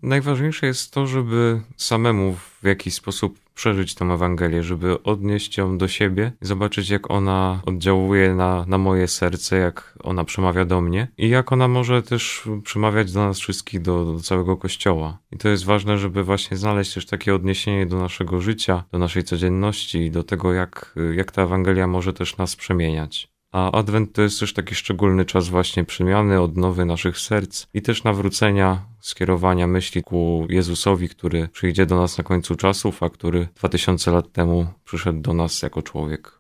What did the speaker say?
Najważniejsze jest to, żeby samemu w jakiś sposób przeżyć tę Ewangelię, żeby odnieść ją do siebie, zobaczyć jak ona oddziałuje na moje serce, jak ona przemawia do mnie i jak ona może też przemawiać do nas wszystkich, do całego Kościoła. I to jest ważne, żeby właśnie znaleźć też takie odniesienie do naszego życia, do naszej codzienności i do tego, jak ta Ewangelia może też nas przemieniać. A Adwent to jest też taki szczególny czas właśnie przemiany, odnowy naszych serc i też nawrócenia, skierowania myśli ku Jezusowi, który przyjdzie do nas na końcu czasów, a który 2000 lat temu przyszedł do nas jako człowiek.